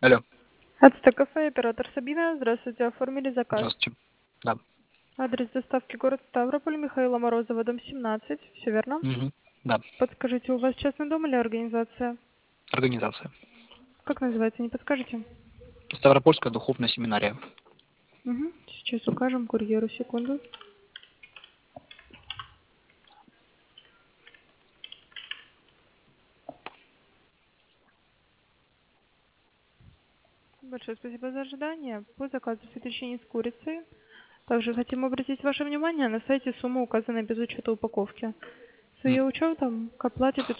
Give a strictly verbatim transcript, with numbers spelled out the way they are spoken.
Алло, Ацтекафе, оператор Сабина. Здравствуйте, оформили заказ. здравствуйте. Да. Адрес доставки город Ставрополь, Михаила Морозова, дом семнадцать. Все верно? Мгм. Да. Подскажите, у вас частный дом или организация? Организация. Как называется, не подскажете? Ставропольская духовная семинария. Угу. Сейчас укажем курьеру, секунду. Большое спасибо за ожидание. По заказу фетучини с курицей. Также хотим обратить ваше внимание, на сайте сумма указана без учета упаковки. С М. ее учетом к оплате